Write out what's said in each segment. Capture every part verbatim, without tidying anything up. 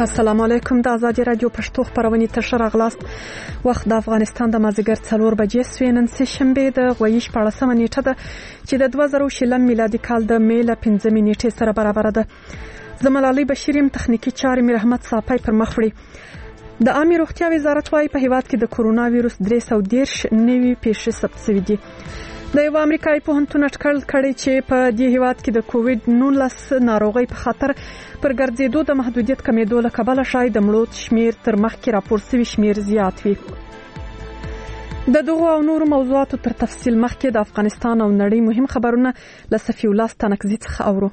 السلام علیکم. د آزادي رادیو پښتو خبرونه تر راغلاست. وخت د افغانستان د مازیګر څلور بجې سوی. نن سه شنبه د غویی شپاړسمه نیټه ده چې د دوه زره شلم میلادي کال د می له پنځمې نیټې سره برابر ده. زملالي بشیریم تخنیکی چارې مې رحمت صافی پر مخ وړي. د عامه روغتیا وزارت وايي په هیواد کې د کورونا وایرس درې سوه دېرش نوي پیښې ثبت شوې دي. د یو امریکایي پوهنتون اټکل کړی چې په دې هیواد کې د کووډ نولس ناروغۍ په خاطر پر ګرځېدو د محدودیت کمیدو له کبله شاید د مړو شمیر تر مخکې راپور شوي شمیر زیات وي. د دغو او نورو موضوعاتو تر تفصیل مخکې د افغانستان او نړۍ مهم خبرونه له صفي الله ستانکزي څخه اورو.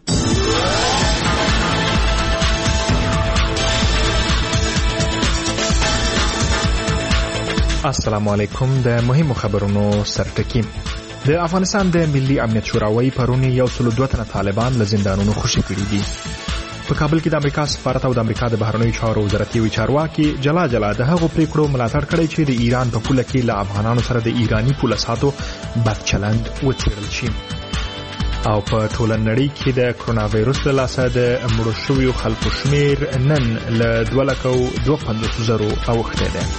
السلام علیکم. د مهمو خبرونو سرټکی. د افغانستان د ملي امنیت شوراوي پرونی یو سل دوه تنه طالبان له زندانونو خوشي کړي دي. په کابل کې د امریکا سفارت او د امریکا د بهرنیو چارو وزارت یو چارواکي جلا جلا د هغو پریکړو ملاتړ کړی چې د ایران په پوله کې له افغانانو سره د ایرانی پوله ساتو بد چلند وڅېړل شي. او په ټوله نړۍ کې د کرونا وایرس له لاسه د مړو شویو خلکو شمیر نن له دوه لکه دوه پنځوس زرو اوښتی دی.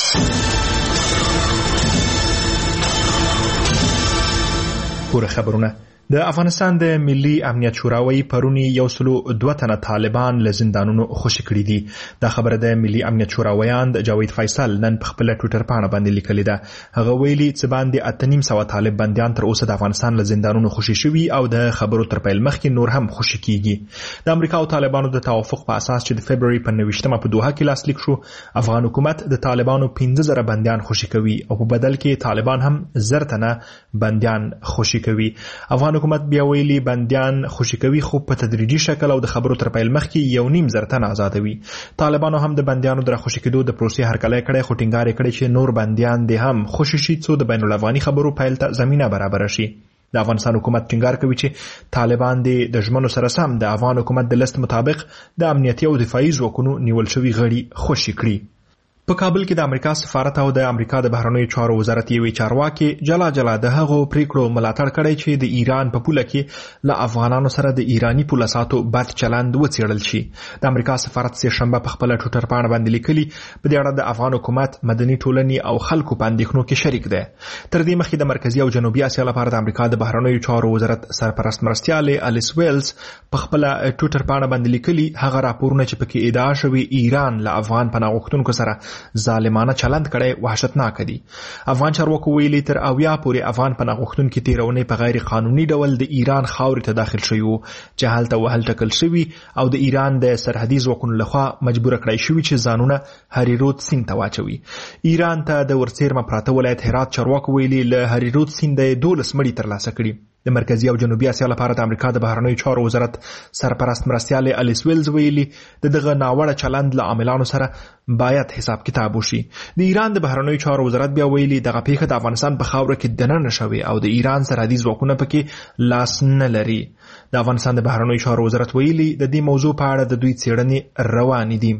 پوره خبرونه. د افغانستان د ملي امنیت شوراوي پرونی یو سل دوه تنه طالبان له زندانونو خوشي کړي دي. دا خبره د ملي امنیت شوراویان جاوید فیصل نن په خپل ټوئیټر پاڼه باندې لیکلې ده. هغه ویلي چې باندې اته نیم سوه طالب بنديان تر اوسه د افغانستان له زندانونو خوشي شوي او د خبرو تر پیل مخکې نور هم خوشي کیږي. د امریکا او طالبانو د توافق په اساس چې د فبرवरी په نویشتمه په دوحه کې لاسلیک شو، افغان حکومت د طالبانو پنځه زره بنديان خوشي کوي او په بدل کې طالبان هم زر تنه بنديان خوشي کوي. افغان حکومت بیا ویلي بنديان خوشي کوي خو په تدریجي شکل او د خبرو تر پیل مخکې یو نیم زر تنه آزادوي. طالبانو هم د بنديانو در خوشي کېدو د پروسې هرکلی کړی خو ټینګار کړی چې نور بنديان دې هم خوشي شي څو د بین الافغاني خبرو پیل ته زمينه برابر شي. د افغانستان حکومت ټینګار کوي چې طالبان دې د ژمنو سره سم د افغان حکومت د لیست مطابق د امنیتي او دفاعي ځواکونو نیول شوي غړي خوشي کړي. په کابل کې د امریکا سفارت او د امریکا د بهرنیو چارو وزارت یو چارواکي جلا جلا د هغو پریکړو ملاتړ کړی چې د ایران په پوله کې له افغانانو سره د ایرانی پوله ساتو بد چلند وڅېړل شي. د امریکا سفارت سه شنبه په خپل ټوئیټر باندې باندې لیکلي په دې اړه د افغان حکومت مدني ټولنې او خلکو په اندېښنو کې شریک دی. تر دې مخکې د مرکزی او جنوبي اسیا لپاره د امریکا د بهرنیو چارو وزارت سرپرست مرستیال الیس ویلز په خپل ټوئیټر باندې باندې لیکلي هغه راپورونه چې پکې ادعا شوی ایران له افغان پناه غوښتونکو سره ظالمانه چلند کړي وحشتناک دي. افغان چارواکو ویلي تر اویا پورې افغان پناه غوښتونکي تیرونې په غیر قانوني ډول د ایران خاورې ته داخل شوي وو چې هلته وهل ټکل شوي او د ایران د سرحدي ځواکونو لخوا مجبور کړی شوي چې ځانونه هریرود سیند ته واچوي. ایران ته د ورڅیرمه پراته ولایت هرات چارواکو ویلي له هریرود سیند دولس مړي ترلاسه کړي. د مرکزی او جنوبي اسیا لپاره د امریکا د بهرنیو چارو وزارت سرپرست مرستیال الیس ویلز ویلي د دغه ناوړه چلند له عاملانو سره باید حساب کتاب وشي. د ایران د بهرنیو چارو وزارت بیا ویلي دغه پیښه د افغانستان په خاوره کې دننه شوې او د ایران سرحدي ځواکونه پکې لاس نه لري. د افغانستان د بهرنیو چارو وزارت ویلي د دې موضوع په اړه د دوی څېړنې روانې دي.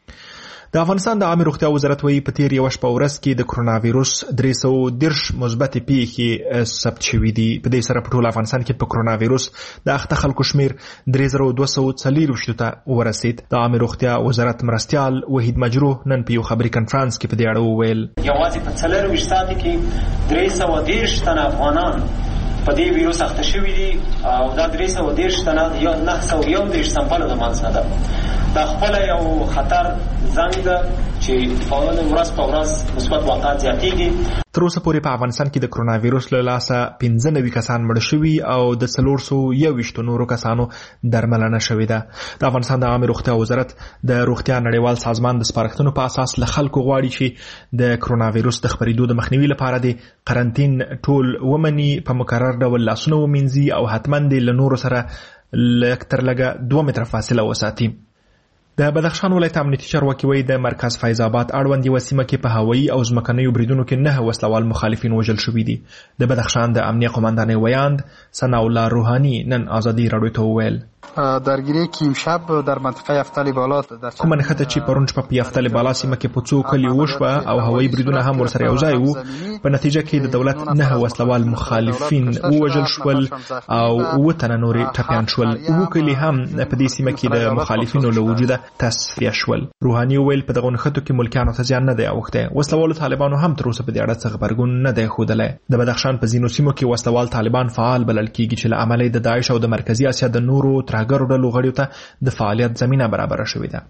د افغانستان د عامه روغتیا وزارت وایي په تیر یوه شپه ورځ کې د کرونا وایرس درې سوه دېرش مثبتې پیښې ثبت شوي دي. په دې سره په ټول افغانستان کې په کرونا وایرس د اخته خلکو شمیر درې زره دوه سوه څلېرویشت ته ورسید. د عامه روغتیا وزارت مرستیال وحید مجروح نن په یو خبري کنفرانس کې په دې اړه وویل یوازې په څلېرویشت ساعتو کې درې سوه دېرش تنه افغانان په دې وایرس اخته شوي دي او دا درې سوه دېرش تنه یا نهه سوه یو دېرش سمپله د منځ نه ده. دا خپل یو خطر زنګ ده چې فعال ورځ په ورځ مثبت واقعات زیاتېږي. تر اوسه پورې په افغانستان کې د کرونا وایرس له لاسه پنځه نوي کسان مړه شوي او د څلور سوه یوویشتو نورو کسانو درملنه شوې ده. د افغانستان د عامه روغتیا وزارت د روغتیا نړیوال سازمان د سپارښتنو په اساس له خلکو غواړي چې د کرونا وایرس د خپرېدو د مخنیوي لپاره د قرنطین ټول ومني، په مکرر ډول لاسونه ومینځي او حتما د له نورو سره لږ تر لږه دوه متره فاصله وساتي. د بدخشان ولایت امنیتي چارواکي وایي د مرکز فیض آباد اړوند یوه سیمه کې په هوایي او ځمکنیو بریدونو کې نه وسلوال مخالفین وژل شوي دي. د بدخشان د امنیه قومندانۍ ویاند ثناء الله روحاني نن ازادي راډیو ته وویل درگیری که امشب در منطقه یفتل بالا در کومه نښته چې پرون شپه په یفتل بالا سیمه کې په څو کلیو وشوه او هوایي بریدونه هم ورسره یو ځای وو. په نتیجه کې د دولت نه وسلوال مخالفین ووژل شول او اووه تنه نورې ټپیان شول. اووه کلي هم په دې سیمه کې د مخالفینو له وجوده تصفیه شول. روحاني وویل په دغو نښتو کې ملکیانو ته زیان نه دی اوښتی. وسلوالو طالبانو هم تر اوسه په دې اړه څه غبرګون نه دی ښودلی. د بدخشان په ځینو سیمو کې وسلوال طالبان فعال بلل کېږي چې له امله د داعش او د مرکزي اسیا د نورو ترهګرو ډلو غړیو ته د فعالیت زمینه برابره شوې ده.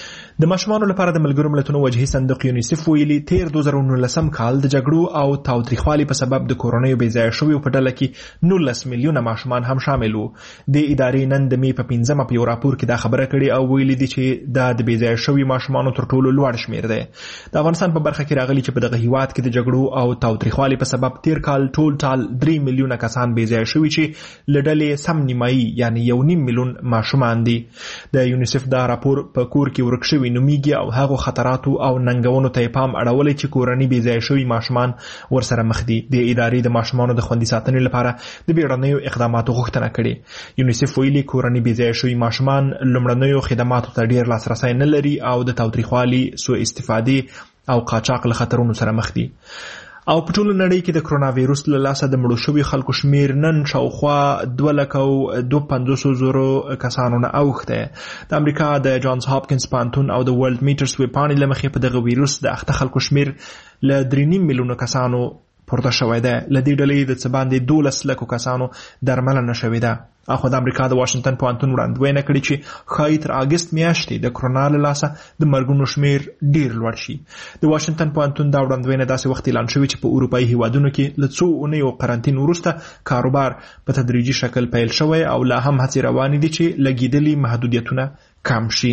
د ماشومانو لپاره د ملګرو ملتونو وجهي صندوق یونیسف ویلي تیر دوه زره نولسم کال د جګړو او تاوتریخوالي په سبب د کورنیو بې ځایه شویو په ډله کې نولس میلیونه ماشومان هم شامل وو. د ادارې نن د مې په پنځمه په یو راپور کې دا خبره کړې او ویلي دي چې دا د بې ځایه شویو ماشومانو تر ټولو لوړ شمیر دی. د افغانستان په برخه کې راغلي چې په دغه هیواد کې د جګړو او تاوتریخوالي په سبب تیر کال ټول ټال درې میلیونه کسان بې ځایه شوي چې له ډلې سم نیمایي یعنی یو نیم میلیون ماشومان دي. د یونیسف دا راپور په کور کې ورک شوي نومیږي او هغه خطراتو او ننګونو ته پام اړولې چې کورنۍ بې ځایه شوي ماشومان ورسره مخ دي. د ادارې د ماشومانو د خوندي ساتنې لپاره د بیړنیو اقداماتو غوښتنه کړې. یونیسف ویلي کورنۍ بې ځایه شوي ماشومان لومړنیو خدماتو ته ډیر لاسرسی نه لري او د تاوتریخوالي سوء استفادې او قاچاق له خطرونو سره مخ دي. او په ټوله نړۍ کې د کرونا وایروس له لاسه د مړو شوي خلکو شمیر نن شاوخوا دوه لکه او دوه پنځوس زرو کسانو نه اوښتی. د امریکا د جانز هاپکینز پوهنتون او د ورلد میټرز ویبپاڼې له مخې په دغه وایروس د اخته خلکو شمیر له درې نیم میلیونه کسانو پورته شوی ده. له دې ډلې د څه باندې دولس لکو کسانو درملنه شوې ده. اخو د امریکا د واشنگټن پوهنتون وړاندوینه کړې چې ښایي تر اګست میاشتې د کرونا له لاسه د مرګونو شمیر ډیر لوړ شي. د واشنگټن پوهنتون دا وړاندوینه داسې وخت اعلان شوې چې په اروپایي هیوادونو کې له څو اونیو قرنطین وروسته کاروبار په تدریجي شکل پیل شوی او لا هم هڅې روانې دي چې لګېدلي محدودیتونه کم شي.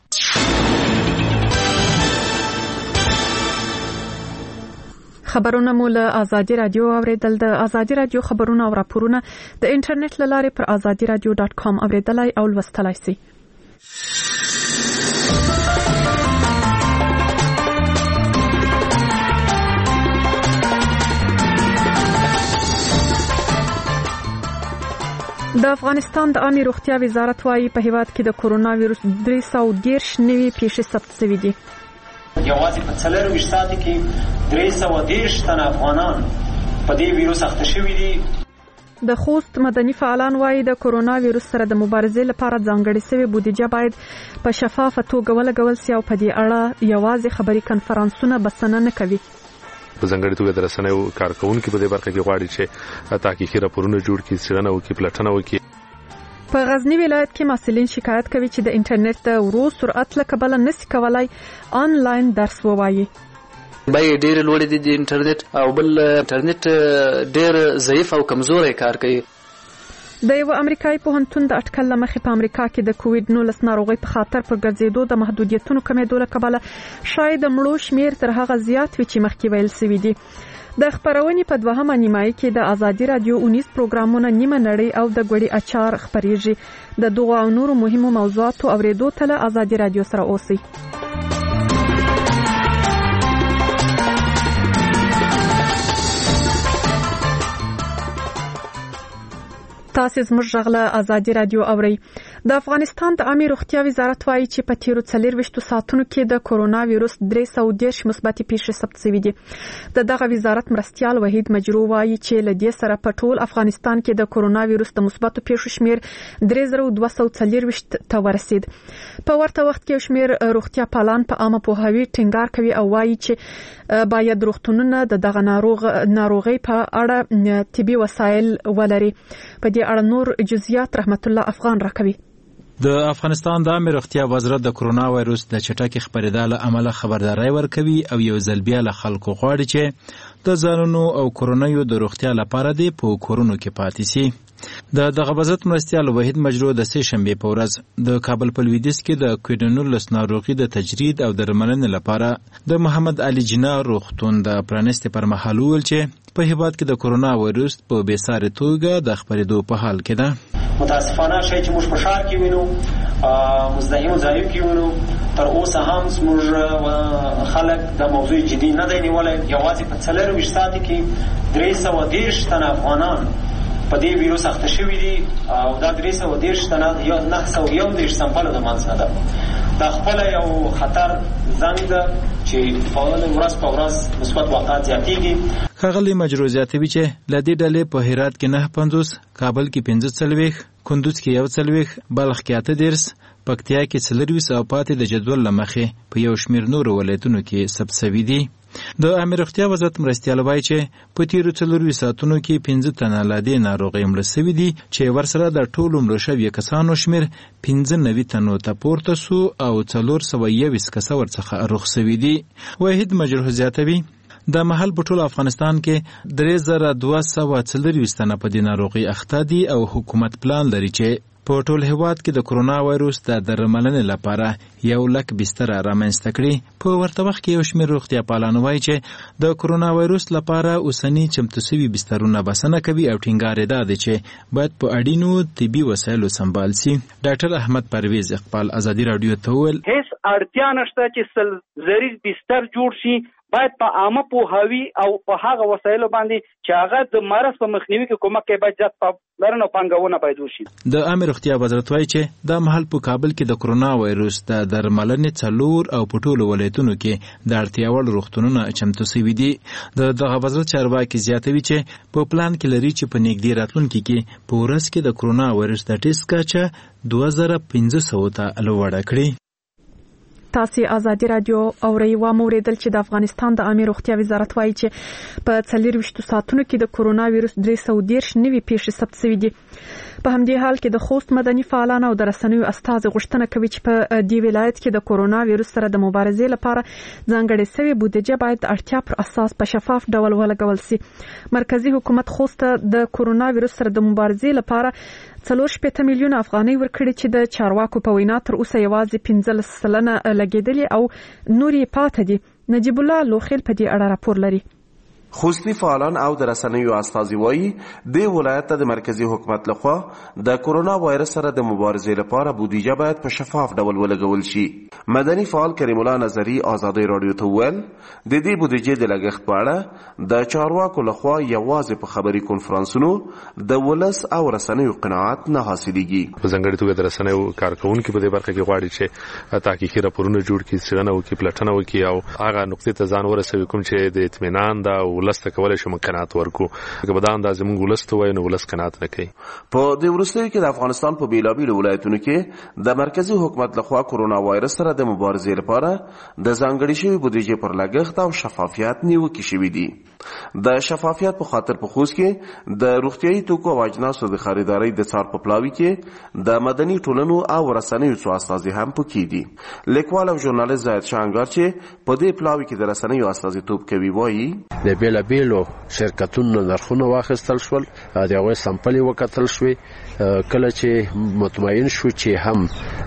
خبرونه مو له آزادي رادیو اوریدل. د آزادي رادیو خبرونه او راپورونه د انټرنیټ له لارې پر آزادي رادیو ډاټ کام اوریدلای او لوستلای شئ. د افغانستان د عامه روغتیا وزارت وايي په هیواد کې د کرونا وایروس درې سوه دېرش نوي پیښې ثبت شوې دي. یوازې په څلورویشت ساعته کې درې سوه دېرش تنه افغانان په دې ویروس اخته شوي دي. د خوست مدني فعالان وايي د کرونا وایروس سره د مبارزې لپاره ځانګړې شوې بودیجه باید په شفافه توګه ولګول شي او په دې اړه یوازې خبري کنفرانسونه بسنه نه کوي. په ځانګړې توګه د رسنیو کارکونکو په دې برخه کې غواړي چې تحقیقي راپورونه جوړ کړي، څېړنه وکړي، پلټنه وکړي. په غزنی ولایت کې مسؤلین شکایت کوي چې د انټرنیټ د ورو سرعت له کبله نشي کولای آنلاین درس ووایي. بای ډېر لوړ دي د انټرنیټ او بل انټرنیټ ډېر ضعیف او کمزوري کار کوي. د یو امریکایي پوهنتون د اټکل له مخې په امریکا کې د کووډ نولس ناروغۍ په خاطر پر ګرځېدو د محدودیتونو کمېدو له کبله شاید د مړو شمیر تر هغه زیات وي چې مخکې ویل شوي دي. د خبرونې په دوهمه نیمایي کې د آزادي رادیو اونیز پروګرامونه نیمه نړۍ او د ګوړې اچار خبريږي. د دغو او نورو مهمو موضوعاتو اوریدو ته له آزادي رادیو سره اوسئ. تاسو زموږ غږ آزادي رادیو اورئ. د افغانستان د عامه روغتیا وزارت وايي چې په تیرو څلورویشتو ساعتونو کې د کرونا وایروس درې سوه دېرش مثبتې پیښې ثبت شوې دي. د دغه وزارت مرستیال وحید مجرو وايي چې له دې سره په ټول افغانستان کې د کرونا وایروس د مثبتو پیښو شمیر درې زره دوه سوه څلورویشت ته ورسید. په ورته وخت کې شمیر روغتیا پالان په عامه پوهاوي ټینګار کوي او وايي چې باید روغتونونه د دغه ناروغ ناروغي په اړه طبي وسایل ولري. په دې اړه نور جزئیات رحمت الله افغان راکوي. د افغانستان د عامه روغتیا وزارت د کرونا وایروس د چټکې خپرېدا له امله خبرداري ورکوي او یو ځل بیا له خلکو غواړي چې د ځانونو او کورنیو د روغتیا لپاره دې په کورونو کې پاتې شي. د دغه وزارت مرستیال وحید مجرو د سې شنبې په ورځ د کابل په لویدیځ کې د کووډ نولس ناروغي د تجرید او درملنې لپاره د محمد علي جناح روغتون د پرانیستې پر مهال وویل چې په هیواد کې د کرونا وایروس په بېساري توګه د خپرېدو په حال کې ده. متاسفانه شی چې موږ په ښار کې وینو مزدحمو ځایو کې وینو تر اوسه هم زموږ خلک د موضوع جدي نه دی نیولی. یوازې په څلورویشت ساعته کې درې سوه دېرش تنه افغانان په دې ویروس اخته شوي دي او دا درې سوه دېرش تنه یا نهه سوه یو دېرش سمپله د منځ نه ده. دا خپله یو خطر زنګ ده چې په ورځ په ورځ مثبت واقعات زیاتېږي. ښاغلي مجروح زیاتوي چې له دې ډلې په هرات کې نهه پنځوس، کابل کې پنځه څلوېښت، کندوز کې یو څلوېښت، بلخ کې اته دېرش، پکتیا کې څلرویشت او پاتې د جدول له مخې په یو شمېر نورو ولایتونو کې ثبت شوي دي. د عامه روغتیا وزارت مرستیال وایي چې په تیرو څلرویشت ساعتونو کې پنځه تنه له دې ناروغۍ مړه شوي دي چې ورسره د ټولو مړه شویو کسانو شمېر پنځه نوي تنو ته پورته سو او څلور سوه یویشت کسه ورڅخه روغ شوي دي. وحید مجروح زیاتوي د محل په ټول افغانستان کې درې زره دوه سوه څلرویشت تنه په دې ناروغۍ اخته دي او حکومت پلان لري چې په ټول هیواد کې د کرونا وایروس د درملنې لپاره یو لک بستره رامنځته کړي. په ورته وخت کې یو شمېر روغتیا پالان وایي چې د کرونا وایروس لپاره اوسني چمتو شوي بسترونه بسنه کوي او ټینګار یې دا دی چې باید په اړینو طبي وسایلو سمبال سي. ډاکټر احمد پرویز اقبال ازادي راډیو ته وویل هیڅ اړتیا نشته چې سل زری بستر جوړ شي، باید په عامه پوهاوي او په هغه وسایلو باندې چې هغه د مرض په مخنیوي کې کومک کوي باید زیات پاملرنه او پانګونه باید وشي. د عامه روغتیا وزارت وایي چې دا مهال په کابل کې د کرونا وایروس د درملنې څلور او په ټولو ولایتونو کې د اړتیا وړ روغتونونه چمتو شوي دي. د دغه وزارت چارواکي زیاتوي چې په پلان کې لري چې په نږدې راتلونکي کې په ورځ کې د کرونا وایروس د ټیسټ کچه دوه زره پنځه سوه ته لوړه کړي. تاسې ازادي راډیو اورئ. واوریدل چې د افغانستان د عامه روغتیا وزارت وایي چې په څلرویشتو ساعتونو کې د کرونا وایروس درې سوه دېرش نوي پیښې ثبت شوي دي. په همدې حال کې د خوست مدني فعالان او د رسنیو استازي غوښتنه کوي چې په دې ولایت کې د کرونا وایروس سره د مبارزې لپاره ځانګړې شوې بودیجه باید د اړتیا پر اساس په شفاف ډول ولګول شي. مرکزی حکومت خوست د کرونا وایروس سره د مبارزې لپاره څلور شپېته میلیونه افغانۍ ورکړي چې د چارواکو په وینا تر اوسه یوازې پنځلس سلنه لګېدلې او نور یې پاتې دي. نجیب الله لوخیل په دې اړه راپور لري. خوستی فعالان او د رسنیو استازي وایي د ولایت د مرکزی حکومت لخوا د کرونا وایرس سره د مبارزې لپاره بودیجه باید په شفاف ډول ولګول شي. مدني فعال کریم الله نظری ازادي رادیو ته ویل د دې بودیجې د لګښت په اړه د چارواکو لخوا یوازې په خبري کنفرانسونو د ولس او رسنیو قناعت نه حاصلېږي. په ځانګړي توګه د رسنیو کارکونکو په دې برخه کې غواړي چې تحقیقي راپورونه جوړ کړي، څېړنه وکړي، پلټنه وکړي او هغه نقطې ته ځان ورسوي کوم چې د اطمینان دا ولست کولای شي قناعت ورکو. که به دا اندازې موږ ولست وایو نو ولست قناعت نه کوي. په دې وروستیو کې د افغانستان په بیلابیلو ولایتونو کې د مرکزی حکومت لخوا کرونا وایرس سره د مبارزې لپاره د ځانګړې شوې بودیجې پر لګښت او شفافیت نیوکې شوي دي. د شفافیت په خاطر په خوست کې د روغتیايي توکو او اجناسو د خریدارۍ د څار په پلاوي کې د مدني ټولنو او رسنیو څو استازي هم پکې دي. لیکوال او ژورنالیست زاهد شانګار چې په دې پلاوي کې د رسنیو استازیتوب کوي وایي د بیلابیلو شرکتونو نرخونه واخیستل شول، د هغوی سمپلې وکتل شوې. کله چې مطمئن شو چې هم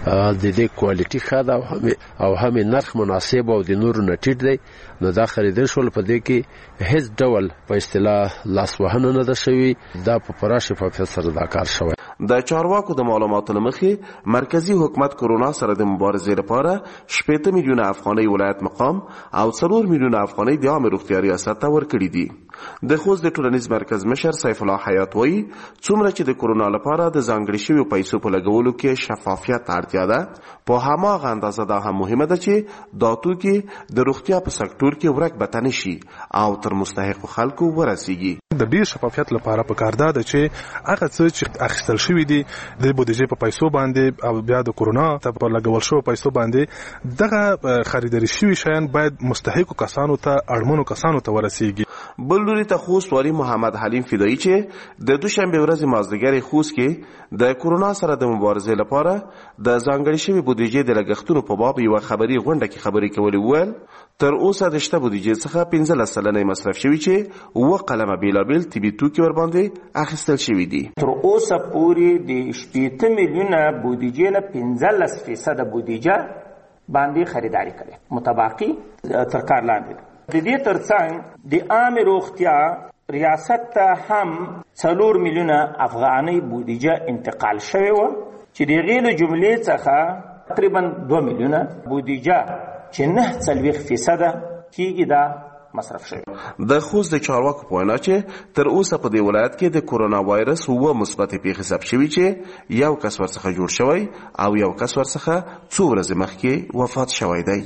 د دې کوالټي ښه ده او هم نرخ مناسب او د نورو نه ټیټ دی، نو دا خریدل شول. په دې کې هیڅ ډول په اصطلاح لاسوهنه نه ده شوې. دا په پوره شفافیت سره دا کار شوی. د چارواکو د معلوماتو له مخې مرکزی حکومت کرونا سره د مبارزې لپاره شپېته میلیونه افغانۍ ولایت مقام او څلور میلیونه افغانۍ د عامه روغتیا ریاست ته ورکړي دي. د خوست د ټولنیز مرکز مشر سیف الله حیات وایي څومره چې د کرونا لپاره د ځانګړي شویو پیسو په لګولو کې شفافیت اړتیا ده، په هماغه اندازه دا هم مهمه ده چې دا توکي د روغتیا په سکتور کې ورک بته نشي او تر مستحقو خلکو ورسیږي. د ډیر شفافیت لپاره پکار ده چې هغه څه چې اخیستل شوی دي د بودیجې په پیسو باندې او بیا د کرونا ته په لګول شو پیسو باندې دغه خریداري شوی شیان باید مستحقو کسانو ته اړمنو کسانو ته ورسیږي. بل لوري ته خوست والی محمد حلیم فدایی چې د دوشنبه ورځ مازدیګر خوست کې د کرونا سره د مبارزې لپاره د ځانګړي شوی بودیجې د لګښتونو په باب یو خبري غونډه کې خبرې کولې ویل تر اوسه د شته بودیجې څخه پنځلس سلنه مصرف شوی چې و قلمه بیلابیل طبي توکي ور باندې اخیستل شوی دي. تر اوسه پورې د شپېته میلیونه بودیجې نه پنځلس فیصد بودیجه باندې خریداري کړې متباقي تر کار لاندې. د دې ترڅنګ د عامه روغتیا ریاست ته هم څلور میلیونه افغانۍ بودیجه انتقال شوې وه چې د هغې له جملې څخه تقریبا دوه میلیونه بودیجه چې نه څلوېښت فیصده کېږي دا مصرف شوی. د خوست د چارواکو په وینا چې تر اوسه په دې ولایت کې د کورونا وایرس اووه مثبت پیښې ثبت شوي چې یو کس ورڅخه جوړ شوی او یو کس ورڅخه څو ورځې مخکې وفات شوی دی.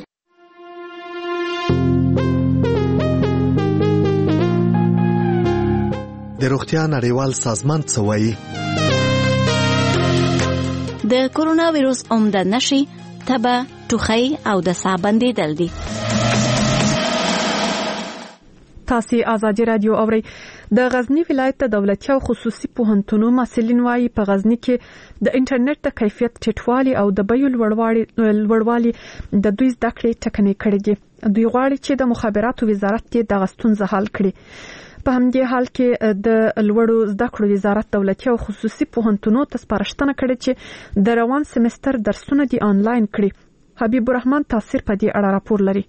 د روغتیا نړیوال سازمان څه وایي؟ د کورونا ویروس عمده نښې تبه، ټوخی او د ساه بندېدل دي. تاسو آزادي رادیو اورئ. د غزنی ولایت د دولتي او خصوصي پوهنتونو مسؤلین وايي په غزنی کې د انټرنیټ د کیفیت ټیټوالي او د بیو لوړوالي د دوی زده کړې ټکنۍ کړې دي. دوی غواړي چې د مخابراتو وزارت کې د غستونزه حل کړي. په همدې حال کې د لوړو زده کړو وزارت دولتي او خصوصي پوهنتونو ته سپارښتنه کړې چې د روان سمستر درسونه دی آنلاین کړي. حبیب الرحمن تاثیر په دې اړه راپور لري.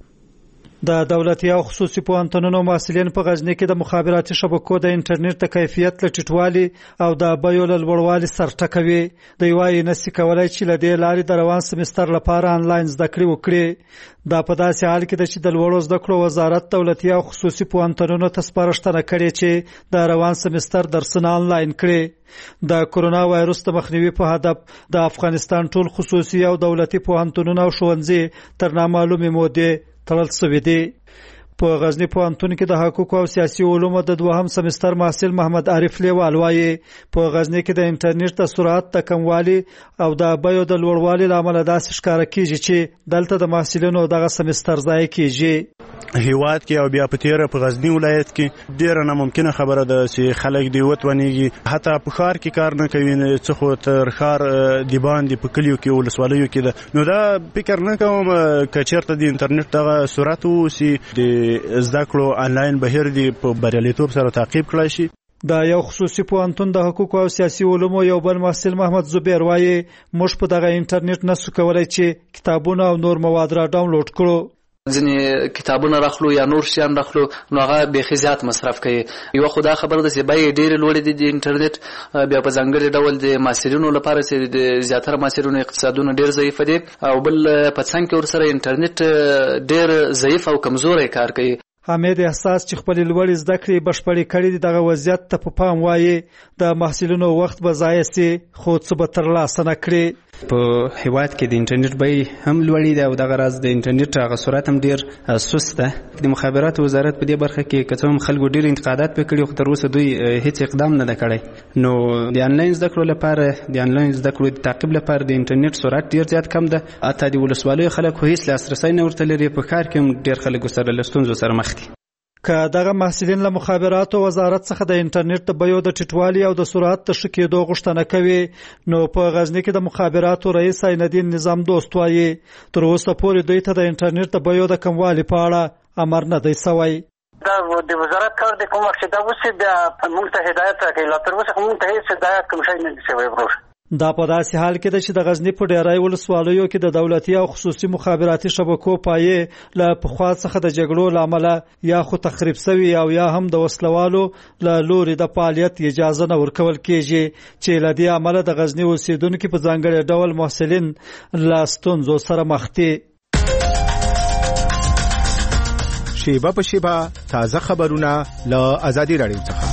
د دولتي او خصوصي پوهنتونونو مسؤلین په غزنی کې د مخابراتي شبکو د انټرنیټ د کیفیت له ټیټوالي او د بیو له لوړوالي سره ټکوي. دوی وايي نشي کولای چې له دې لارې د روان سمستر لپاره آنلاین زده کړې وکړي. دا په داسې حال کې ده چې د لوړو زده کړو وزارت دولتي او خصوصي پوهنتونونو ته سپارښتنه کړې چې د روان سمستر درسونه آنلاین کړي. د کورونا وایرس د مخنیوي په هدف د افغانستان ټول خصوصي او دولتي پوهنتونونه او ښوونځي تر نامعلومې مودې تړل شوي دي. په غزنی پوهنتون کې د حقوقو او سیاسي علومو د دوهم سمستر محصل محمد عارف لیوال وايي په غزنی کې د انټرنیټ د سرعت د کموالي او د بیو د لوړوالي لامل داسې ښکاره کیږي چې دلته د محصلینو دغه سمستر ضایع کیږي. هیواد کې او بیا په تیره په غزنی ولایت کې ډیره ناممکنه خبره ده چې خلک دی وتونیږي، حتی په ښار کې کار نه کوي، څه خو تر ښار دی باندې په کلیو کې ولسوالیو کې ده. نو دا فکر نه کوم که چېرته د انټرنیټ دغه سرعت وسي د زده کړو آنلاین بهیر دی په بریالیتوب سره تعقیب کړای شي. د یو خصوصي پوهنتون د حقوقو او سیاسي علومو یو بل محصل محمد زبیر وايي موږ په دغه انټرنیټ نسو کولای چې کتابونه او نور مواد را ډاونلوډ کړو. ځینې کتابونه راخلو یا نور شیان راخلو نو هغه بیخي زیات مصرف کوي. یو خدا خبره ده چې بیې ډېرې لوړې دي د انټرنیټ، بیا په ځانګړي ډول د محصلینو لپاره چې د زیاتره محصلینو اقتصادونه ډېر ضعیف دي او بل په څنګ کې ورسره انټرنیټ ډېر ضعیف او کمزوری کار کوي. حمید احساس چې خپل لوړې زده کړې بشپړې کړې دي دغه وضعیت ته په پام وایي د محصلینو وخت به ضایع سي خو څه به ترلاسه نه کړي. په هیواد کې د انټرنیټ بیې هم لوړې دي او دغه راز د انټرنیټ هغه سرعت هم ډېر سست ده. د مخابراتو وزارت په دې برخه کې که څه هم خلکو ډېر انتقادات پرې کړي خو تر اوسه دوی هیڅ اقدام نه ده کړی. نو د آنلاین زده کړو لپاره د آنلاین زده کړو د تعقیب لپاره د انټرنیټ سرعت ډېر زیات کم ده. حتی د ولسوالیو خلک خو هیڅ لاسرسی نه ورته لري. په ښار کې هم ډېر خلک ورسره له ستونزو سره مخ دي. که دغه محصلین له مخابراتو وزارت څخه د انټرنیټ د بیو د ټیټوالي او د سرعت د ښه کېدو غوښتنه کوي نو په غزنی کې د مخابراتو رئیس عینالدین نظام دوست وايي تر اوسه پورې دوی ته د انټرنیټ د بیو د کموالي په اړه امر نه دی شوی. دا د وزارت کار د کوم وخت دا اوس د موږ ته هدایت راکړي لا تر اوسه موږ ته هیڅ هدایت کوم شی نه دی شوی. ورور دا په داسې حال کې ده چې د غزنی په ډیری ولسوالیو کې د دولتي او خصوصي مخابراتي شبکو پایې له پخوا څخه د جګړو له امله یا خو تخریب شوي او یا هم د وسلوالو له لوري د فعالیت اجازه نه ورکول کېږي چې له دې امله د غزنی اوسیدونکو په ځانګړي ډول محصلین له ستونزو سره مخ دي. شیبه په شیبه تازه خبرونه له آزادي رادیو څخه.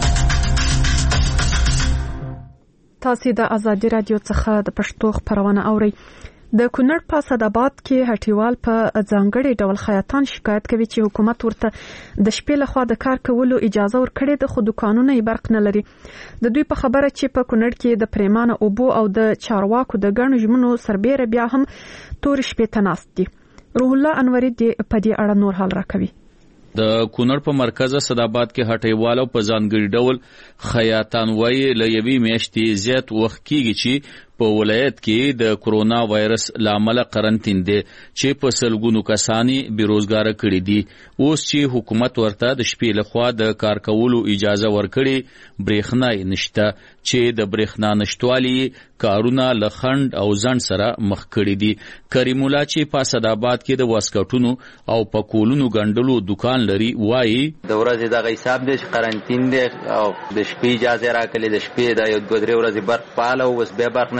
تاسو د آزادي رادیو څخه د پښتو خبرونه اورئ. د کونړ په صداباد کې هټیوال په ځانګړي ډول خیاطان شکایت کوي چې حکومت ورته د شپې لخوا د کار کولو اجازه ورکړي ده خو دکانونه یې برق نه لري. د دوی په خبره چې په کونړ کې د پریمانه اوبو او د چارواکو د ګڼو ژمنو سربېره بیا هم تور شپې ته ناست دي. روح الله انوري دې په دې اړه نور حال راکوي. د کونړ په مرکز صداباد کې هټیوالو په ځانګړي ډول خیاطان وایي له یوې میاشتې زیات وخت کېږي چې په ولایت کې د کورونا وایرس لامل قرنټین دي چې په سلګونو کسانی بیروزګار کړي دي. اوس چې حکومت ورته د شپې لخوا د کار کولو اجازه ورکړي برېښنا نشته چې د برېښنا نشټوالي کارونه لخند او ځند سره مخ کړي دي. کریم الله چې په صداباد کې د واسکټونو او په کولونو ګندلو دکان لري وایي د ورځې دغه حساب دی قرنټین دی او د شپې اجازه راکړي د شپې د یو دوه درې ورځې برق فعال او اوس به برق نشته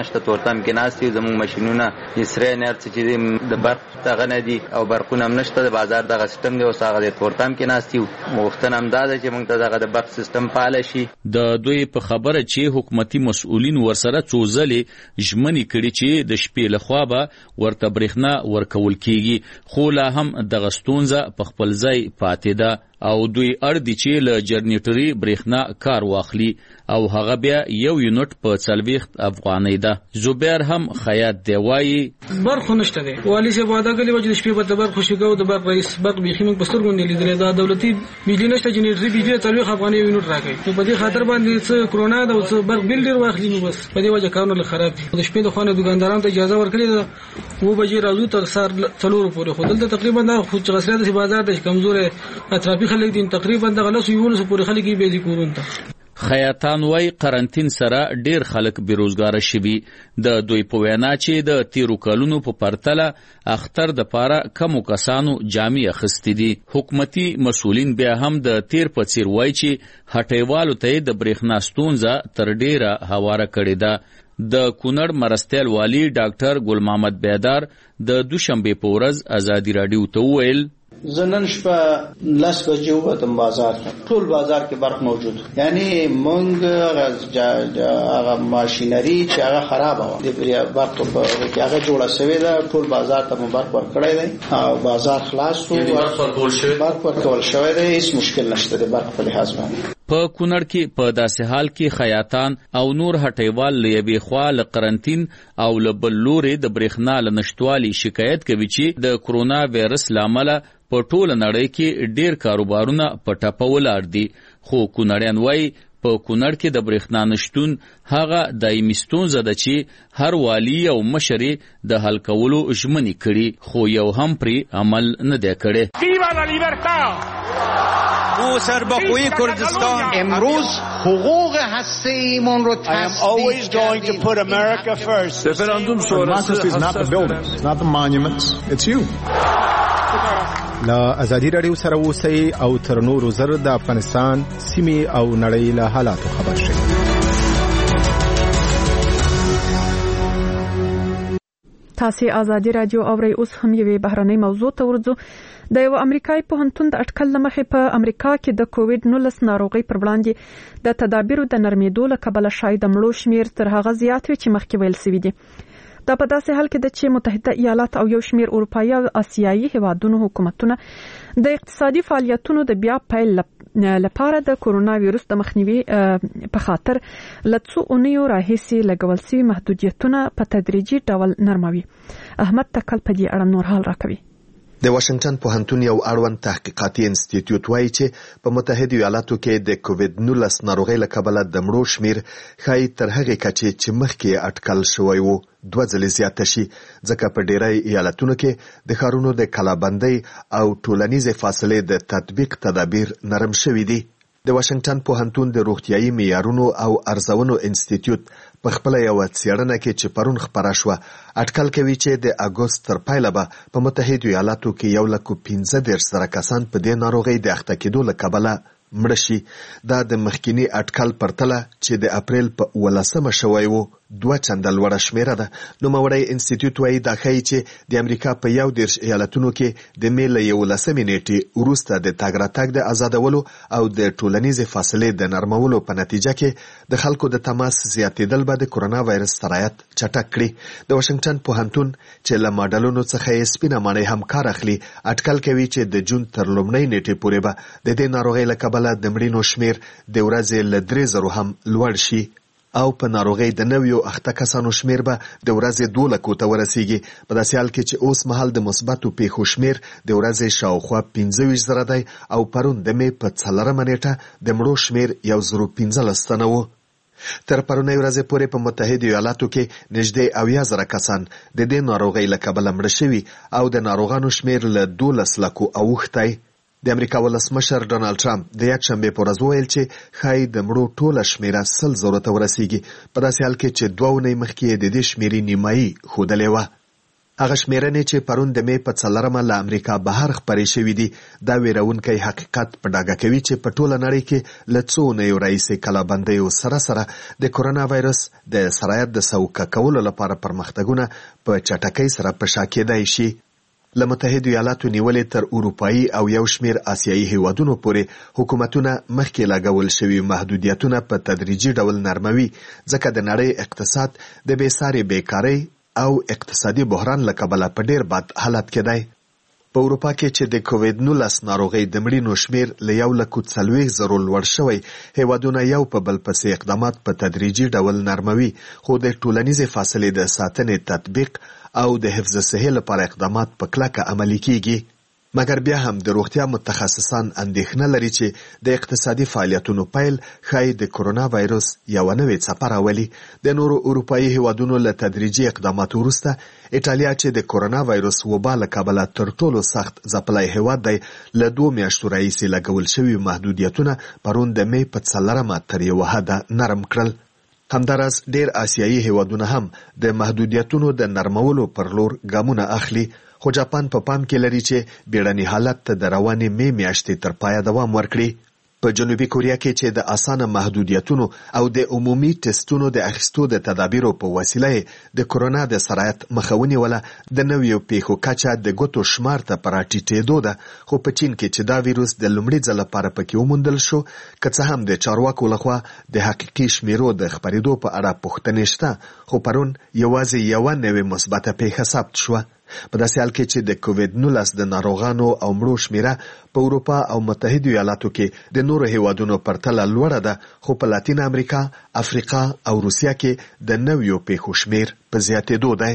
نشته تورتم کې ناستي زموږ ماشينونه اسره نه چې د برق دغه نه دي او برقونه هم نشته د بازار دغه سیستم دی او هغه د تورتم کې ناستي وختن هم دا چې موږ ته دغه د برق سیستم فعال شي. د دوی په خبره چې حکومتي مسؤلین ورسره څو ځلې ژمنې کړي چې د شپې لخوا به ورته برېښنا ورکول کیږي خو لا هم دغه ستونزه په خپل ځای پاتې ده او دوی اړ دي چې له جنریټري برېښنا کار واخلي او هغه بیا یو یونټ په څلوېښت افغانۍ ده. زبیر هم خیاط دی وایي برق نشته دی والي صاحب وعده کړې وه چې د شپې به د برق خوشي کوو د برق رئیس برق بیخي موږ په سترګو نه لیدلی دا دولتي بجلي نشته جنریټري بجلي څلوېښت افغانۍ یو یونټ راکوي نو په دې خاطر باندې څه کرونا ده او څه برق بل ډېر واخلي نو بس په دې وجه کارونه خراب دي. د شپې د خوا نه دوکاندارانو ته اجازه ورکړې ده اوه بجې راځو تر سهار څلورو پورې خو دلته تقریبا دا خو چې غسله داسې بازار دی چې کمزوری اطرافي خلک دي تقریبا دغه لسو یولسو پورې خلک یې بیا دي کورونو ته. خیاطان وای قرنټین سره ډیر خلک بیروزګار شوي د دوی په وینا چې د تیرو کلونو په پرتله اختر د پاره کمو کسانو جامې اخیستې دي. حکومتي مسؤلین بیا هم د تیر په څیر وای چې هټیوالو ته د برېښنا ستونزه تر ډیره هواره کړې ده. د کونړ مرستیال والی ډاکټر ګل محمد بیدار د دوشنبه په ورځ ازادي رادیو ته وویل زنن شپه لس بجې ووتم بازار ته ټول بازار کې برق موجود یعنی مونږ هغه ماشینري چې هغه خرابه وه د برق په کې هغه جوړه سوې ده ټول بازار ته مو برق ورکړی دی او بازار خلاص شو برق ورکول شوی دی هیڅ مشکل نشته د برق په لحاظ باندې. په کونړ کې په داسې حال کې خیاطان او نور هټیوال له یوې خوا له قرنټین او له بل لورې د برېښنا له نشتوالي شکایت کوي چې د کرونا وایرس له امله په ټوله نړۍ کې ډیر کاروبارونه په ټپه ولاړ دي خو کونړیان وایي په کونړ کې د برېښنا نشتون هغه دایمي ستونزه ده چې هر والی او مشر د حل کولو ژمنې کړي خو یو هم پرې عمل نه دی کړی. ویوا لا لیبرتا او سربخوی کردستان امروز حقوق هسته‌ایمون رو I am always going to put America first. رفراندوم شورای is not the buildings, it's not the monuments, it's you. لا ازادي رادیو سره اوسئ او تر نورو زر د افغانستان سیمې او نړۍ له حالاتو خبر شئ. تاسې ازادي رادیو اورئ. اوس هم یوې بهرنۍ موضوع ته ورځو. د یو امریکایي پوهنتون د اټکل له مخې په امریکا کې د کووډ نولس ناروغۍ پر وړاندې د تدابیرو د نرمېدو له کبله شاید د مړو شمېر تر هغه زیات وي چې مخکې ویل سوي دي. دا په داسې حال کې ده چې متحده ایالات او یو شمېر اروپایي او آسیایي هیوادونو حکومتونه د اقتصادي فعالیتونو د بیا پیل لپاره د کرونا ویروس د مخنیوي په خاطر له څو اونیو راهیسې لګول شوي محدودیتونه په تدریجي ډول نرموي. احمد تکل په دې اړه نور حال راکوي. د واشنگټن پوهنتون یو اړوند تحقیقاتي انسټیټیوټ وایي چې په متحده ایالاتو کې د کووډ نولس ناروغۍ له کبله د مړو شمیر ښایي تر هغې کچې چې مخکې اټکل شوی و دوه ځلې زیاته شي ځکه په ډیری ایالتونو کې د ښارونو د کلابندۍ او ټولنیزې فاصلې د تطبیق تدابیر نرم شوي دي. د واشنگټن پوهنتون د روغتیايي معیارونو او ارزونو انسټیټیوټ په خپل یو څېړنه کې چې پرون خبره شوه اټکل کوي چې د اګوست تر پایله به په متحده ایالاتو کې یو لک پنځه دېرش زره کسان په دې ناروغۍ د اخته کېدو له کبله مړه شي. دا د مخکینی اټکل پرتله چې د اپریل په اوولسمه شوی و دوه چنده لوړه شمیره ده. نوموړی انسټیټیوټ وایي دا ښایي چې د امریکا په یو دېرش ایالتونو کې د مې له یولسمې نیټې وروسته د تګ راتګ د ازادولو او د ټولنیزې فاصلې د نرمولو په نتیجه کې د خلکو د تماس زیاتېدل به د کرونا وایرس سرایت چټک کړي. د واشنگټن پوهنتون چې له ماډلونو څخه یې سپینه ماڼۍ هم کار اخلي اټکل کوي چې د جون تر لومړۍ نیټې پورې به د دې ناروغۍ له کبله د مړینو شمیر د ورځې له درې زرو هم لوړ شي او په ناروغۍ د نویو اخته کسانو شمیر به د ورځې دوه لکو ته ورسیږي. په داسې حال کې چې اوس مهال د مثبتو پیښو شمیر د ورځې شاوخوا پنځه ویشت زره دی او پرون د مې په څلورمه نیټه د مړو شمیر یو زرو پنځلس تنه و. تر پرونۍ ورځې پورې په متحده ایالاتو کې نږدې اویا زره کسان د دې ناروغۍ له کبله مړه شوي او د ناروغانو شمیر له دولس لکو اوښتی. د امریکا ولسمشر ډونالډ ټرمپ د یکشنبې په ورځ وویل چې ښایي د مړو ټوله شمیره سل زرو ته ورسیږي په داسې حال کې چې دوه اونۍ مخکې د دې شمیرې نیمایي ښودلې وه. هغه شمیرنې چې پرون د مې په څلورمه له امریکا بهر خپرې شوې دي دا ویرونکی حقیقت په ډاګه کوي چې په ټوله نړۍ کې له څو اونیو راهیسې کلابندیو سره سره د کورونا وایرس د سرایت د سوکه کولو لپاره پرمختګونه په چټکۍ سره په شا کېدای شي. له متحدو ایالاتو نیولې تر اروپایي او یو شمیر آسیایي هیوادونو پورې حکومتونه مخکې لګول شوي محدودیتونه په تدریجي ډول نرموي ځکه د نړۍ اقتصاد د بېسارې بیکارۍ او اقتصادي بحران له کبله په ډیر بد حالت کې دی. په اروپا کې چې د کووید نولس ناروغۍ د مړینو شمیر له یو لکو څلوېښت زرو لوړ شوی، هیوادونه یو په بل پسې اقدامات په تدریجي ډول نرموي، خو د ټولنیزې فاصلې د ساتنې تطبیق او د حفظ صحې لپاره اقدامات په کلکه عملي کیږي. مګر بیا هم د روغتیا متخصصان اندېښنه لري چې د اقتصادي فعالیتونو پیل ښایي د کورونا وایرس یوه نوې څپه راولي. د نورو اروپایي هیوادونو له تدریجي اقداماتو وروسته ایټالیا چې د کورونا وایرس وبا له کبله تر ټولو سخت ځپلی هیواد دی، له دوو میاشتو راهیسې لګول شوي محدودیتونه پرون د مې په څلورمه تر یوه حده نرم کړل. همداراز ډیر آسیایي هیوادونه هم د محدودیتونو د نرمولو پر لور ګامونه اخلي، خو جاپان په پام کې لري چې بیړني حالت ته د روانې مې میاشتې تر پایه دوام ورکړي. په جنوبي کوریا کې چې د اسانه محدودیتونو او د عمومي ټسټونو د اخیستو د تدابیرو په وسیله د کورونا د سرایت مخه ونیوله، د نویو پیښو کچه د ګوتو شمار ته په راټیټېدو ده. خو په چین کې چې دا ویروس د لومړي ځل لپاره پکې وموندل شو، که څه هم د چارواکو لخوا د حقیقي شمیرو د خپرېدو په اړه پوښتنې شته، خو پرون یوازې یوه نوې مثبته پیښه ثبت شوه. په داسې حال کې چې د کووید نولس د ناروغانو او مړو شمیره په اروپا او متحدو ایالاتو کې د نورو هیوادونو پرتله لوړه ده، خو په لاتین امریکا، افریقا او روسیه کې د نویو پیښو شمیر په زیاتېدو دی.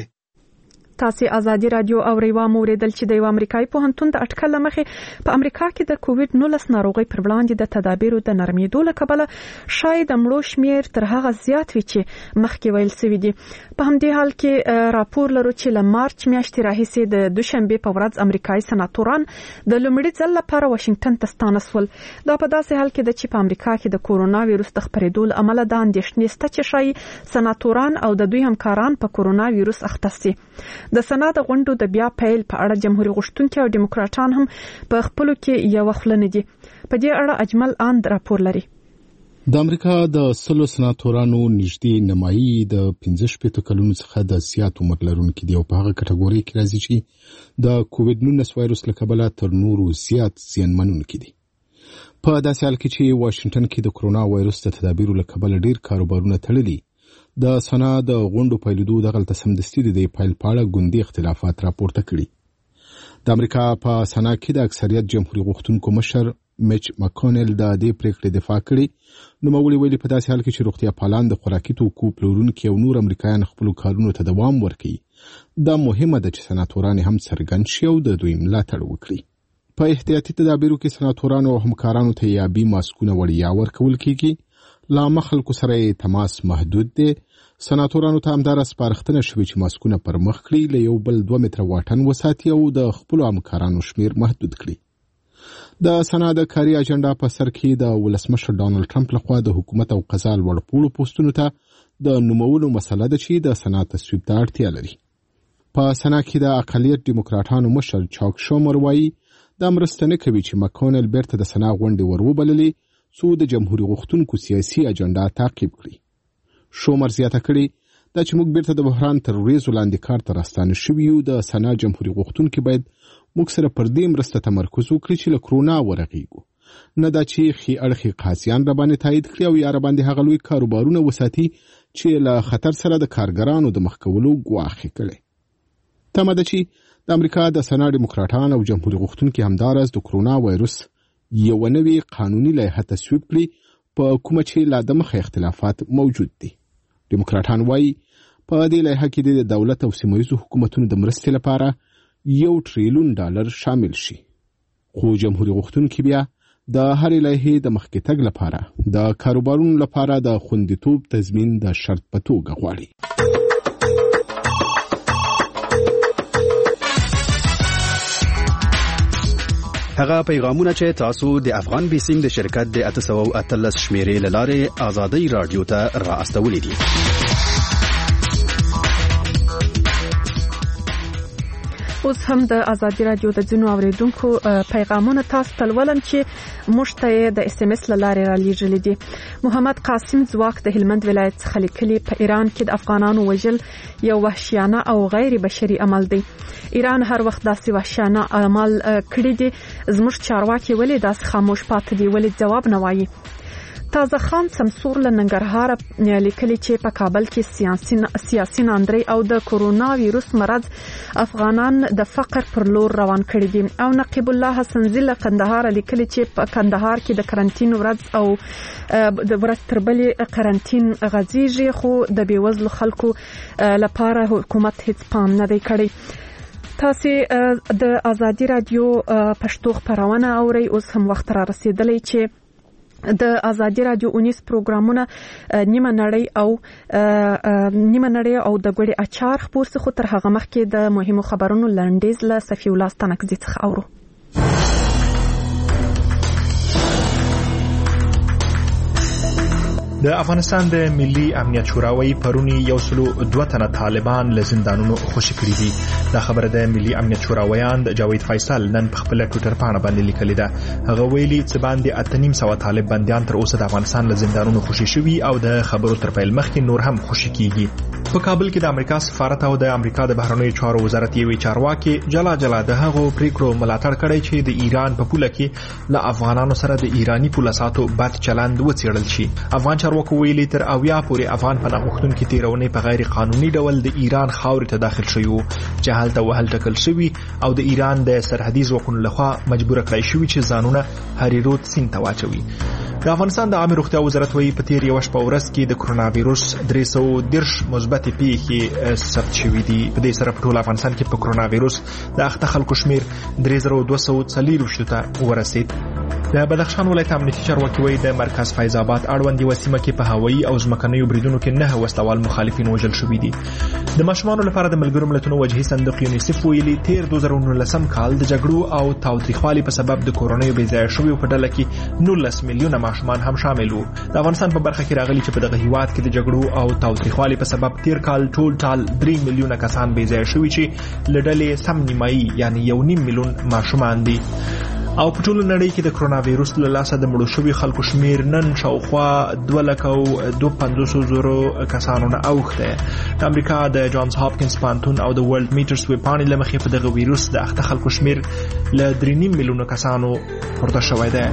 تاسو ازادي رادیو اورئ. و موریدل چې د یو امریکایي پوهنتون د اټکل مخې په امریکا کې د کووید نولس ناروغۍ پر وړاندې د تدابیرو د نرمېدو له کبله شاید د مړو شمیر تر هغه زیات وي چې مخکې ویل شوي دي. په همدې حال کې راپور لرو چې له مارچ میاشتې راهیسې د دوشنبې په ورځ امریکایي سناتوران د لومړي ځل لپاره واشنګټن ته ستانه سول. دا په داسې حال کې ده چې په امریکا کې د کورونا ویروس د خپرېدو له امله دا اندېښنې شته چې ښایي سناتوران او د دوی همکاران په کورونا ویروس اخته شي. د سنا د غونډو د بیا پیل په اړه جمهوریت غوښتونکي او ډیموکراټان هم په خپلو کې یو خله نه دي. په دې اړه اجمل اند راپور لري. د امریکا د سلو سناتورانو نږدې نیمایي د پنځه شپېته کلونو څخه د زیات عمر لرونکي دي او په هغه کټګوري کې راځي چې د کووید نولس وایرس له کبله تر نورو زیات زیانمنونکي دي. په داسې حال کې چې واشنګټن کې د کورونا وایرس د تدابیرو له کبله ډیر کاروبارونه تړلي، د سنا د غونډو پیلېدو دغلته سمدستي د دې پیل په اړه ګوندي اختلافات راپورته کړي. د امریکا په سنا کې د اکثریت جمهوریت غوښتونکو مشر میچ مکونل د دې پریکړې دفاع کړې. نوموړي ویلي په داسې حال کې چې روغتیا پالان د خوراکي توکو پلورونکي او نور امریکایان خپلو کارونو ته دوام ورکوي، دا مهمه ده چې سناتوران هم څرګند شي او د دوی ملاتړ وکړي. په احتیاطي تدابیرو کې سناتورانو او همکارانو ته یابي ماسکونه وړیا ورکول کیږي. لا مخلکو سره تماس محدود دی. سناتورانو ته همدارس سپارښتنه شوې چې ماسکونه پر مخ کړي، له یو بل دوه متره واټن وساتي او د خپلو همکارانو شمیر محدود کړي. د سنا د کاري اجنډا په سر کې د ولسمشر ډانلډ ټرمپ لخوا د حکومت او قضا لوړ پوړو پوسټونو ته د نومولو مسله ده چې د سنا تصویب ته اړتیا لري. په سنا کې د اقلیت ډیموکراټانو مشر چاک شومر وایي دا مرسته نه کوي چې مکونل بیرته د سنا غونډې ور وبللې څو د جمهوریت غوښتونکو سیاسي اجنډا تعقیب کړي. شومر زیاته کړي دا چې موږ بیرته د بحران تر ورېځو لاندې کار ته راستانه شوي یو. د سنا جمهوریت غوښتونکي باید موږ سره پر دې مرسته تمرکز وکړي چې له کرونا ورغېږو، نه دا چې ښي اړخي قاضیان راباندې تایید کړي او یا راباندې هغه لوی کاروبارونه وساتي چې له خطر سره د کارګرانو د مخ کولو ګواښ کړي. تمه ده چې د امریکا د سنا ډیموکراټان او جمهوریت غوښتونکي همدارس د کرونا وایرس یو نوی قانوني لایحه تصویب کړي، په کومه چې لا د مخه اختلافات موجود دي. ډیموکراټان وایي په دې لایحه کې د دولت او سیمه‌ییزو حکومتونو د مرستې لپاره یو ټریلیون ډالر شامل شي، خو جمهوریت غوښتونکي بیا د هرې لایحې د مخکې تګ لپاره د کاروبارونو لپاره د خوندیتوب تضمین د شرط په توګه غواړي. هغه پیغامونه چې تاسو د افغان بیسیم د شرکت د اته سوه او اتلس شمیرې له لارې ازادۍ رادیو ته را استولي دي. اوس هم د ازادي رادیو د ځینو اوریدونکو پیغامونه تاسو ته ولم چې موږ ته د اس ام اس لاره را لیږلي دي. محمد قاسم زواک د هلمند ولایت څخه لیکلي په ایران کې د افغانانو وژل یو وحشیانه او غیر بشري عمل دی. ایران هر وخت داسې وحشیانه عمل کړی دي، زموږ چارواکي ولې داسې خاموش پاتې دي، ولې ځواب نه وایي؟ تازه خان سمسور له ننګرهار لیکلي چې په کابل کې سیاسي ناندري او د کورونا ویروس مرض افغانان د فقر پر لور روان کړي دي. او نقیب الله حسنزی له کندهار لیکلي چې په کندهار کې د کرنټین ورځ او د ورځ تر بلې کرنټین غځيږي، خو د بیوزلو خلکو لپاره حکومت هیڅ پام نه دی کړی. تاسو د ازادي رادیو پښتو خبرونه اورئ. اوس هم وخت را رسیدلی چې د ازادي رادیو اونیس پروګرامونه نیمه نړۍ او نیمه نړۍ او د ګوړې اچار خبر څخه تر هغه مخکې د مهمو خبرونو لنډیز له صفی الله ستنکزي څخه اورو. د افغانستان د ملي امنیت شوراوي پرونی یو سلو دوه تنه طالبان له زندانونو خوشي کړی دي. دا خبره د ملي امنیت شوراویان د جاوید فیصل نن په خپل ټوئیټر باندې باندې لیکلې ده. هغه ویلي چې باندې اتنیم سو طالب بنديان تر اوسه د افغانستان له زندانونو خوشي شوي او د خبرو تر پیل مخکې نور هم خوشي کیږي. په کابل کې د امریکا سفارت او د امریکا د بهرنیو چارو وزارت یوې چارواکي جلا جلا د هغو پریکړو ملاتړ کړی چې د ایران په پوله کې له افغانانو سره د ایرانی پولیساتو بد چلند وڅېړل شي. افغان چارواکو ویلي تر اویا پورې افغان پناه غوښتونکي تیرونې په غیر قانوني ډول د ایران خاورې ته داخل شوي وو چې هلته وهل ټکل شوي او د ایران د سرحدي ځواکونو لخوا مجبور کړای شوي چې ځانونه هریرود سیند ته واچوي. د افغانستان د عامه روغتیا وزارت وایي په تیر یو شپه ورځ کې د کرونا وایروس درې سوه دېرش مثبت پیښې ثبت شوي دي. په دې سره په ټول افغانستان کې په کرونا وایروس د اخته خلکو شمیر درې زره دوه سوه څلوېښت ته ورسید. د بدخشان ولایت امنیتي چارواکي وایي د مرکز فیض آباد اړوند یوه سیمه کې په هوایي او ځمکنیو بریدونو کې نه وسلوال مخالفین وژل شوي دي. د ماشومانو لپاره د ملګرو ملتونو وجهي صندوق یونیسف ویلي تیر دوه زره نولسم کال د جګړو او تاوتریخوالي په سبب د کورونیو بې ځایه شویو په ډله کې نولس میلیونه ماشومان هم شامل وو. د افغانستان په برخه کې راغلي چې په دغه هیواد کې د جګړو او تاوتریخوالي په سبب تیر کال ټول ټال درې میلیونه کسان بې ځایه شوي چې له ډلې سم نیمایي یعنی یو نیم میلیون ماشومان دي. او په ټول نړۍ کې د کرونا وایروس له لاسه د مړو شوي خلکو شمیر نن شاوخوا دوه لکه او دوه پنځوس زره کسانو نه اوښتی. د امریکا د جانز هاپکینز پوهنتون او د ورلد میټرز ویبپاڼې له مخې په دغه وایروس د اخته خلکو شمیر له درې نیم میلیونه کسانو پورته شوی دی.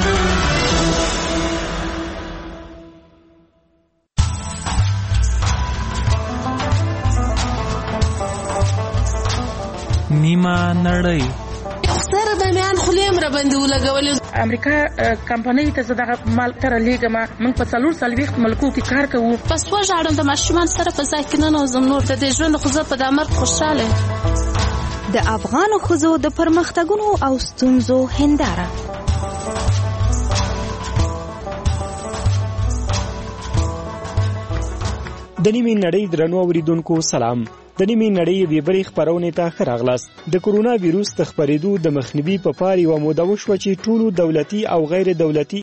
نیمه نړۍ سره د میان خلیم را باندې ولګولې. امریکا کمپنۍ ته زده مال تر لیګه ما موږ په څلور سلويخت ملکو کې کار کوو. پس و ژړم د ماشومان سره په ځای کې نه نوزم نور د دې ژوند خو زه په دامر خوشاله. د افغانو ښځو د پرمختګونو او ستونزو هنداره. د نیمې نړۍ درنو اوریدونکو سلام. د نیمې نړۍ یوې بلې خپرونې ته ښه راغلاست. د کرونا ویروس د خپرېدو د مخنیوي په پار یوه موده وشوه چې ټولو دولتي او غیر دولتي